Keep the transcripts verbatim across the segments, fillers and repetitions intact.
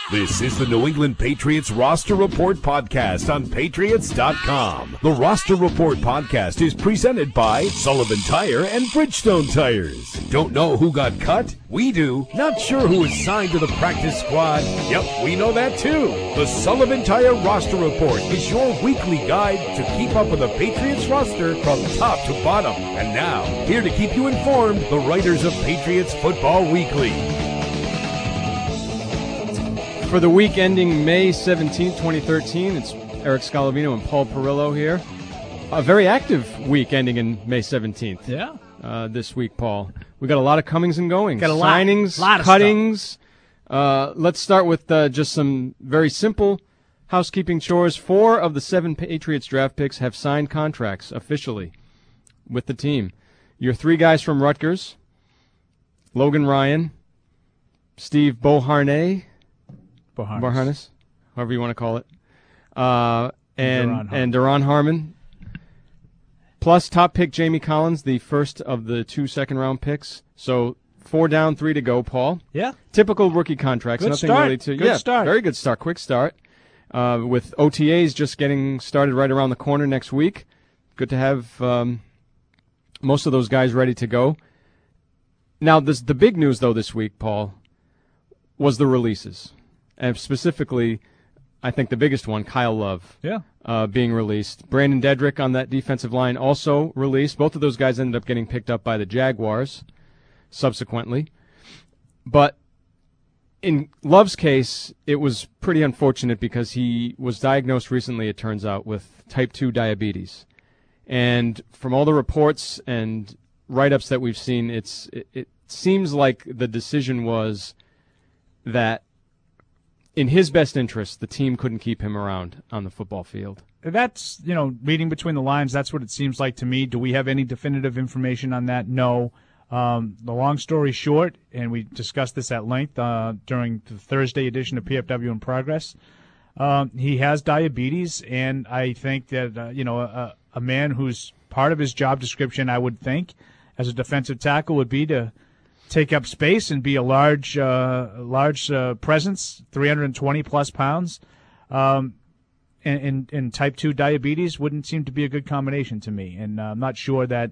This is the New England Patriots Roster Report podcast on Patriots dot com. The Roster Report podcast is presented by Sullivan Tire and Bridgestone Tires. Don't know who got cut? We do. Not sure who is signed to the practice squad? Yep, we know that too. The Sullivan Tire Roster Report is your weekly guide to keep up with the Patriots roster from top to bottom. And now, here to keep you informed, the writers of Patriots Football Weekly. For the week ending May seventeenth, twenty thirteen, it's Eric Scalavino and Paul Perillo here. A very active week ending in May seventeenth. Yeah. Uh, this week, Paul. We got a lot of comings and goings. Got a lot, Signings, lot of cuttings. Uh, let's start with uh, just some very simple housekeeping chores. Four of the seven Patriots draft picks have signed contracts officially with the team. Your three guys from Rutgers, Logan Ryan, Steve Beauharnais, Beauharnais. Beauharnais, however you want to call it, uh, and Daron and Daron Harmon, plus top pick Jamie Collins, the first of the two second-round picks. So four down, three to go, Paul. Yeah. Typical rookie contracts. Good Nothing start. really to Good yeah, start. Very good start. Quick start. Uh, with O T As just getting started right around the corner next week. Good to have um, most of those guys ready to go. Now, this, the big news, though, this week, Paul, was the releases. And specifically, I think the biggest one, Kyle Love, Yeah. uh, being released. Brandon Dedrick on that defensive line also released. Both of those guys ended up getting picked up by the Jaguars subsequently. But in Love's case, it was pretty unfortunate because he was diagnosed recently, it turns out, with type two diabetes. And from all the reports and write-ups that we've seen, it's it, it seems like the decision was that in his best interest, the team couldn't keep him around on the football field. That's, you know, reading between the lines, that's what it seems like to me. Do we have any definitive information on that? No. Um, the long story short, and we discussed this at length uh, during the Thursday edition of P F W in Progress, um, he has diabetes, and I think that, uh, you know, a, a man who's part of his job description, I would think, as a defensive tackle would be to take up space and be a large, uh, large uh, presence, three hundred twenty plus pounds, um, and, and, and type two diabetes wouldn't seem to be a good combination to me. And uh, I'm not sure that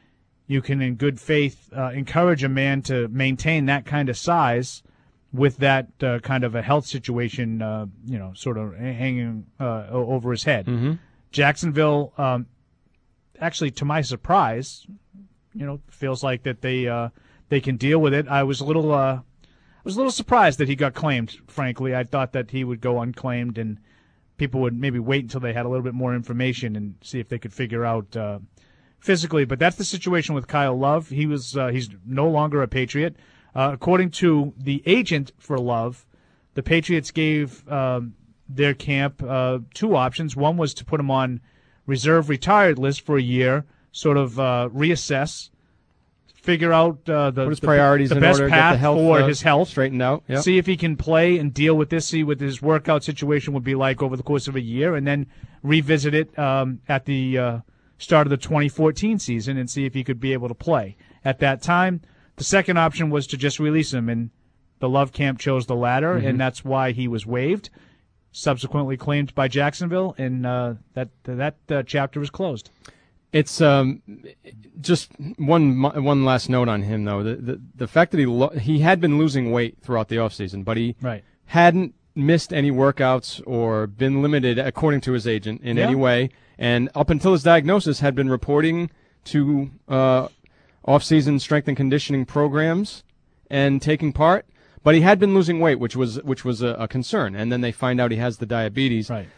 you can, in good faith, uh, encourage a man to maintain that kind of size with that uh, kind of a health situation, uh, you know, sort of hanging uh, over his head. Mm-hmm. Jacksonville, um, actually, to my surprise, you know, feels like that they. Uh, They can deal with it. I was a little, uh, I was a little surprised that he got claimed. Frankly, I thought that he would go unclaimed, and people would maybe wait until they had a little bit more information and see if they could figure out uh, physically. But that's the situation with Kyle Love. He was, uh, he's no longer a Patriot. Uh, according to the agent for Love, the Patriots gave um, their camp uh, two options. One was to put him on reserve retired list for a year, sort of uh, reassess. Figure out uh, the, What his the, priorities the in best order to get path the health, for uh, his health. straightened out. Yep. See if he can play and deal with this, see what his workout situation would be like over the course of a year, and then revisit it um, at the uh, start of the twenty fourteen season and see if he could be able to play. At that time, the second option was to just release him, and the Love camp chose the latter, Mm-hmm. and that's why he was waived, subsequently claimed by Jacksonville, and uh, that, that uh, chapter was closed. It's um, just one one last note on him, though. The the, the fact that he lo- he had been losing weight throughout the offseason, but he Right. hadn't missed any workouts or been limited, according to his agent, in Yeah. any way. And up until his diagnosis, had been reporting to uh, off-season strength and conditioning programs and taking part. But he had been losing weight, which was which was a, a concern. And then they find out he has the diabetes. Right.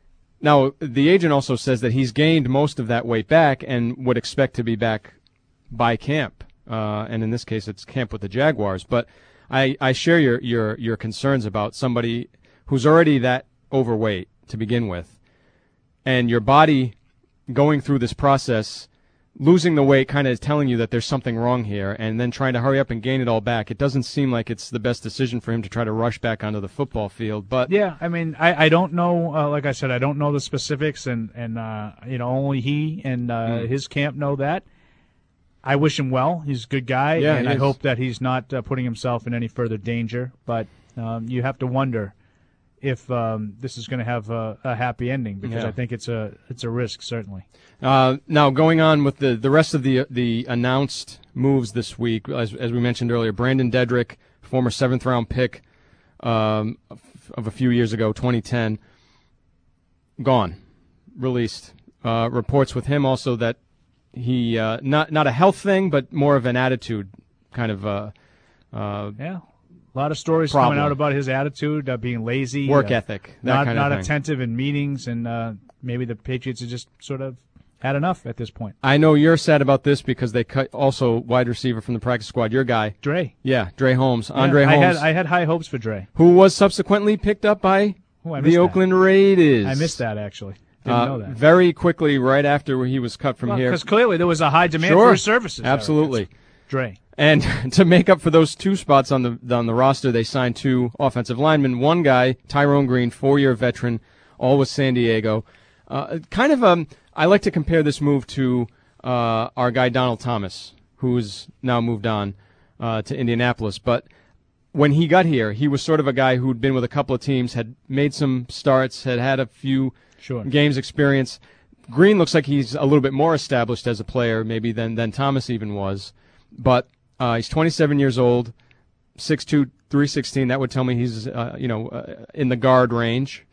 Now, the agent also says that he's gained most of that weight back and would expect to be back by camp. Uh, and in this case, it's camp with the Jaguars. But I, I share your, your, your concerns about somebody who's already that overweight to begin with. And your body going through this process, losing the weight, kind of telling you that there's something wrong here, and then trying to hurry up and gain it all back. It doesn't seem like it's the best decision for him to try to rush back onto the football field. But yeah, I mean, I, I don't know. Uh, like I said, I don't know the specifics, and and uh, you know, only he and uh, Mm. his camp know that. I wish him well. He's a good guy, Yeah, and he I is. hope that he's not uh, putting himself in any further danger. But um, you have to wonder if um, this is going to have a, a happy ending, because Yeah. I think it's a it's a risk, certainly. Uh, now, going on with the, the rest of the the announced moves this week, as, as we mentioned earlier, Brandon Dedrick, former seventh round pick um, of, of a few years ago, twenty ten, gone, released. Uh, reports with him also that he uh, not not a health thing, but more of an attitude kind of uh, uh, Yeah. A lot of stories Problem. coming out about his attitude, uh, being lazy, work uh, ethic, that not kind not of thing. attentive in meetings, and uh, maybe the Patriots have just sort of had enough at this point. I know you're sad about this because they cut also wide receiver from the practice squad, your guy. Dre. Yeah, Dre Holmes, Andre Yeah, Holmes, I had I had high hopes for Dre. who was subsequently picked up by Oh, I missed the that. Oakland Raiders. I missed that, actually. Didn't Uh, know that. Very quickly, right after he was cut from here. Because clearly there was a high demand Sure. for his services. Eric. Absolutely. That's Dre. And to make up for those two spots on the on the roster, they signed two offensive linemen. One guy, Tyrone Green, four-year veteran, all with San Diego. Uh, kind of, um, I like to compare this move to uh, our guy Donald Thomas, who's now moved on uh, to Indianapolis. But when he got here, he was sort of a guy who'd been with a couple of teams, had made some starts, had had a few Sure. games experience. Green looks like he's a little bit more established as a player, maybe than than Thomas even was. But uh, he's twenty-seven years old, six two, three sixteen. That would tell me he's uh, you know uh, in the guard range.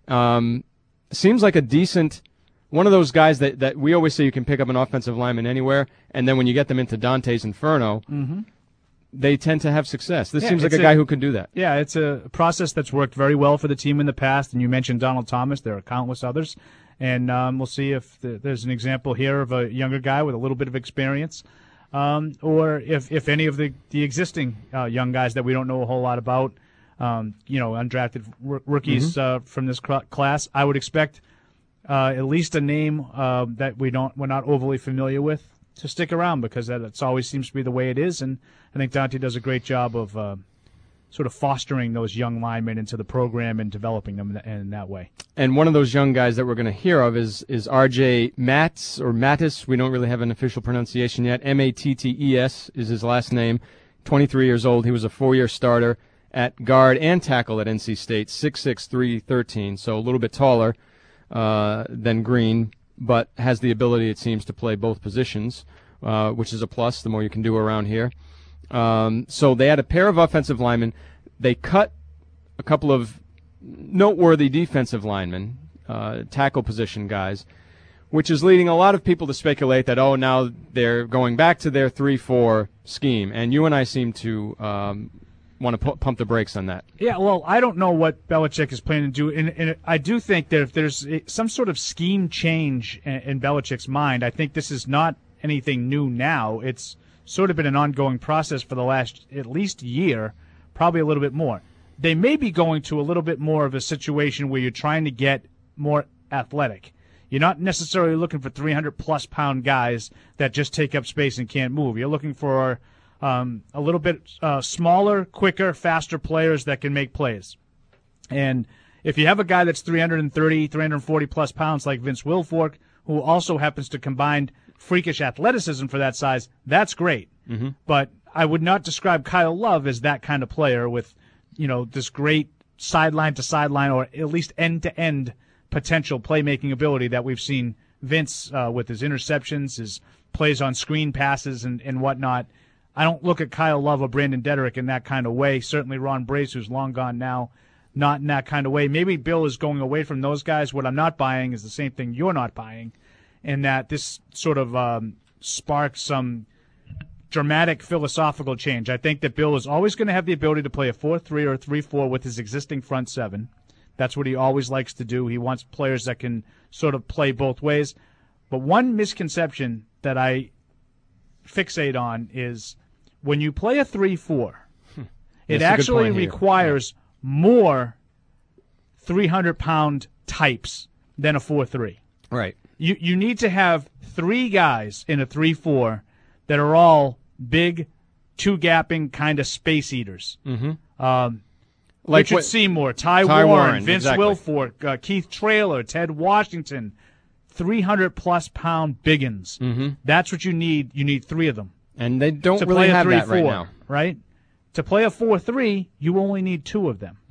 Um, seems like a decent one of those guys that, that we always say you can pick up an offensive lineman anywhere, and then when you get them into Dante's Inferno, Mm-hmm. they tend to have success. This Yeah, seems like a it's guy a- who could do that. Yeah, it's a process that's worked very well for the team in the past. And you mentioned Donald Thomas. There are countless others. And um, we'll see if the, there's an example here of a younger guy with a little bit of experience, um, or if, if any of the, the existing uh, young guys that we don't know a whole lot about, um, you know, undrafted r- rookies uh, from this cl- class. I would expect uh, at least a name uh, that we don't we're not overly familiar with to stick around, because that it's always seems to be the way it is. And I think Dante does a great job of uh, sort of fostering those young linemen into the program and developing them in that, in that way. And one of those young guys that we're going to hear of is is R J Matz or Mattis. We don't really have an official pronunciation yet. M A T T E S is his last name. twenty-three years old. He was a four-year starter at guard and tackle at N C State. six six, three thirteen, so a little bit taller uh, than Green, but has the ability, it seems, to play both positions, uh, which is a plus. The more you can do around here. Um, so they had a pair of offensive linemen. They cut a couple of noteworthy defensive linemen, uh, tackle position guys, which is leading a lot of people to speculate that, oh, now they're going back to their three four scheme. And you and I seem to um, want to pu- pump the brakes on that. Yeah, well, I don't know what Belichick is planning to do, and, and I do think that if there's a- some sort of scheme change in, in Belichick's mind, I think this is not anything new now. It's sort of been an ongoing process for the last at least year, probably a little bit more. They may be going to a little bit more of a situation where you're trying to get more athletic. You're not necessarily looking for three hundred plus pound guys that just take up space and can't move. You're looking for um, a little bit uh, smaller, quicker, faster players that can make plays. And if you have a guy that's three thirty, three forty plus pounds like Vince Wilfork, who also happens to combine freakish athleticism for that size, that's great. Mm-hmm. But I would not describe Kyle Love as that kind of player with, you know, this great sideline to sideline or at least end to end potential playmaking ability that we've seen Vince uh, with his interceptions, his plays on screen passes and, and whatnot. I don't look at Kyle Love or Brandon Dedrick in that kind of way. Certainly Ron Brace, who's long gone now, not in that kind of way. Maybe Bill is going away from those guys. What I'm not buying is the same thing you're not buying, in that this sort of um, sparks some dramatic philosophical change. I think that Bill is always going to have the ability to play a four three or a three four with his existing front seven. That's what he always likes to do. He wants players that can sort of play both ways. But one misconception that I fixate on is when you play a three four, Hmm. it That's a good actually point here. requires more three hundred pound types than a four three. Right. You you need to have three guys in a three four that are all big, two-gapping kind of space eaters. Mm-hmm. Um, Like Richard what- Seymour, Ty, Ty Warren, Warren, Vince exactly. Wilfork, uh, Keith Traylor, Ted Washington, three hundred plus pound biggins. Mm-hmm. That's what you need. You need three of them And they don't to really play a have three that four, right now. right? To play a four three, you only need two of them. Mm-hmm.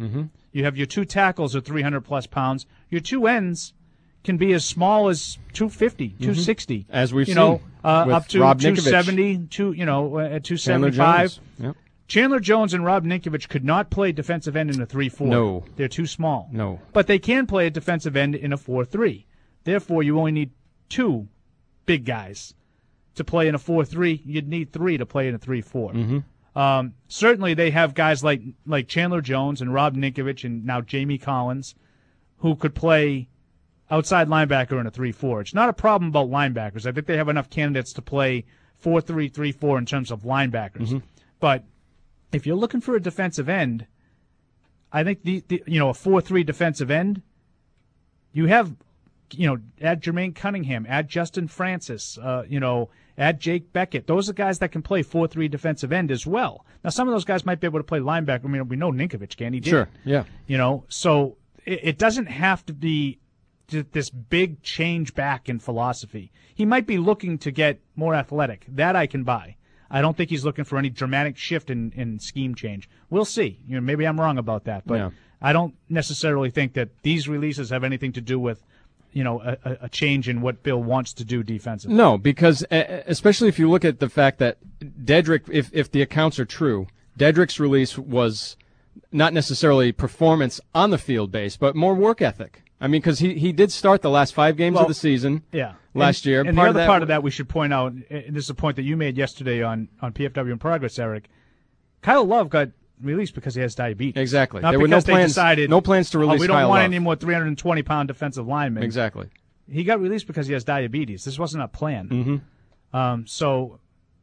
You have your two tackles are three hundred plus pounds. Your two ends can be as small as two fifty, mm-hmm. two sixty. As we've you seen. know, uh, with up to Rob two Ninkovich. seventy, two, you know, at two Chandler seventy-five. Jones. Yep. Chandler Jones and Rob Ninkovich could not play defensive end in a three four. No. They're too small. No. But they can play a defensive end in a four three. Therefore, you only need two big guys to play in a four three. You'd need three to play in a three four. Mm-hmm. Um, certainly, they have guys like like Chandler Jones and Rob Ninkovich and now Jamie Collins who could play outside linebacker in a three four. It's not a problem about linebackers. I think they have enough candidates to play four three, three four in terms of linebackers. Mm-hmm. But if you're looking for a defensive end, I think the, the you know a four three defensive end, you have, you know, add Jermaine Cunningham, add Justin Francis, uh, you know, add Jake Beckett. Those are guys that can play four three defensive end as well. Now, some of those guys might be able to play linebacker. I mean, we know Ninkovich can. He did. Sure, yeah. You know, so it, it doesn't have to be this big change back in philosophy. He might be looking to get more athletic. That I can buy. I don't think he's looking for any dramatic shift in, in scheme change. We'll see. You know, maybe I'm wrong about that, but Yeah. I don't necessarily think that these releases have anything to do with, you know, a, a change in what Bill wants to do defensively. No, because uh, especially if you look at the fact that Dedrick, if if the accounts are true, Dedrick's release was not necessarily performance on the field based, but more work ethic. I mean, because he, he did start the last five games Well, of the season Yeah. last and, year. And part the of other that, part of that we should point out, and this is a point that you made yesterday on, on P F W in Progress, Eric, Kyle Love got released because he has diabetes. Exactly. Not There were because no they plans, decided, no plans to release oh, we don't Kyle want Love. any more three hundred twenty pound defensive linemen. Exactly. He got released because he has diabetes. This wasn't a plan. Mm-hmm. Um, so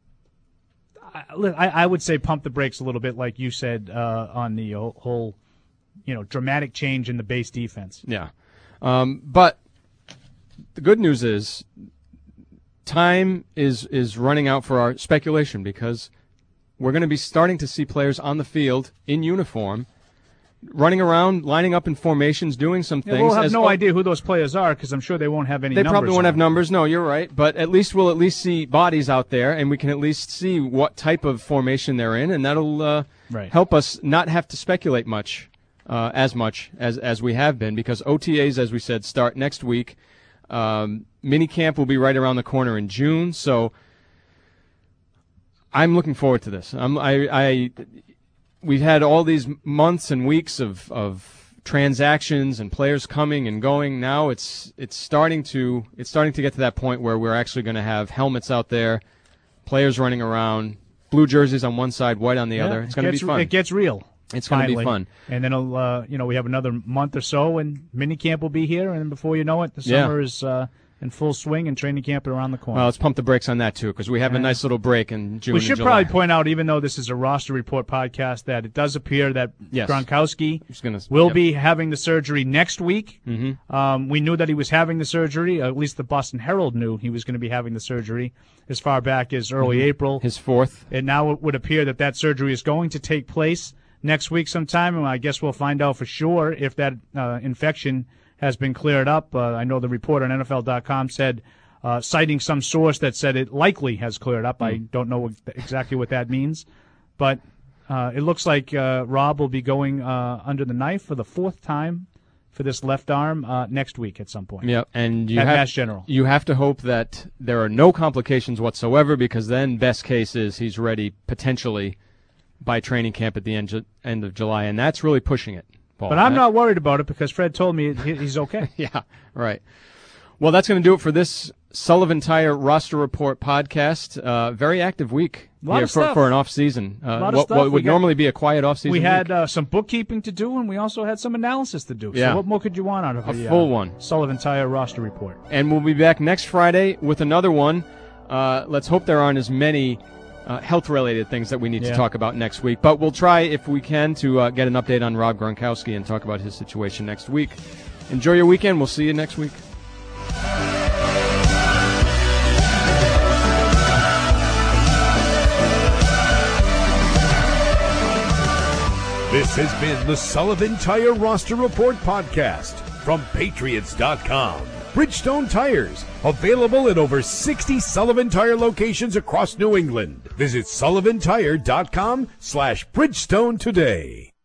I, I, I would say pump the brakes a little bit, like you said, uh, on the whole, you know, dramatic change in the base defense. Yeah. Um, but the good news is time is is running out for our speculation because we're going to be starting to see players on the field in uniform, running around, lining up in formations, doing some Yeah, things. we'll have as- no idea who those players are because I'm sure they won't have any They numbers probably won't on have them. numbers. No, you're right. But at least we'll at least see bodies out there, and we can at least see what type of formation they're in, and that'll uh, Right. help us not have to speculate much, uh, as much as as we have been, because O T As, as we said, start next week. Um, mini camp will be right around the corner in June, so I'm looking forward to this. I'm, I, I, we've had all these months and weeks of, of transactions and players coming and going. Now it's it's starting to it's starting to get to that point where we're actually going to have helmets out there, players running around, blue jerseys on one side, white on the Yeah, other. It's it going to be gets- fun. It gets real. It's going to be finally. fun. And then, it'll, uh, you know, we have another month or so, and mini camp will be here, and before you know it, the Yeah. summer is uh, in full swing, and training camp is around the corner. Well, let's pump the brakes on that too, because we have a Yeah. nice little break in June. we and should July. probably point out, even though this is a roster report podcast, that it does appear that Yes. Gronkowski Just gonna- will yep. be having the surgery next week. Mhm. Um, we knew that he was having the surgery. At least the Boston Herald knew he was going to be having the surgery as far back as early Mhm. April. His fourth. And now it would appear that that surgery is going to take place next week sometime, and I guess we'll find out for sure if that uh, infection has been cleared up. Uh, I know the report on N F L dot com said, uh, citing some source that said it likely has cleared up. I don't know exactly what that means, but uh, it looks like uh, Rob will be going uh, under the knife for the fourth time for this left arm uh, next week at some point. Yeah, and you At have Mass General. you have to hope that there are no complications whatsoever, because then best case is he's ready potentially by training camp at the end ju- end of July, and that's really pushing it, Paul. But I'm That- not worried about it because Fred told me he- he's okay. Yeah, right. Well, that's going to do it for this Sullivan Tire Roster Report podcast. Uh, very active week Lot here of for, stuff. for an off season. Uh, Lot of what, stuff. what We would got- normally be a quiet off season. We had week. uh, some bookkeeping to do, and we also had some analysis to do. Yeah. So what more could you want out of A the full uh, one. Sullivan Tire roster report? And we'll be back next Friday with another one. Uh, let's hope there aren't as many uh, health-related things that we need Yeah. to talk about next week. But we'll try, if we can, to uh, get an update on Rob Gronkowski and talk about his situation next week. Enjoy your weekend. We'll see you next week. This has been the Sullivan Tire Roster Report podcast from Patriots dot com. Bridgestone Tires, available in over sixty Sullivan Tire locations across New England. Visit sullivan tire dot com slash Bridgestone today.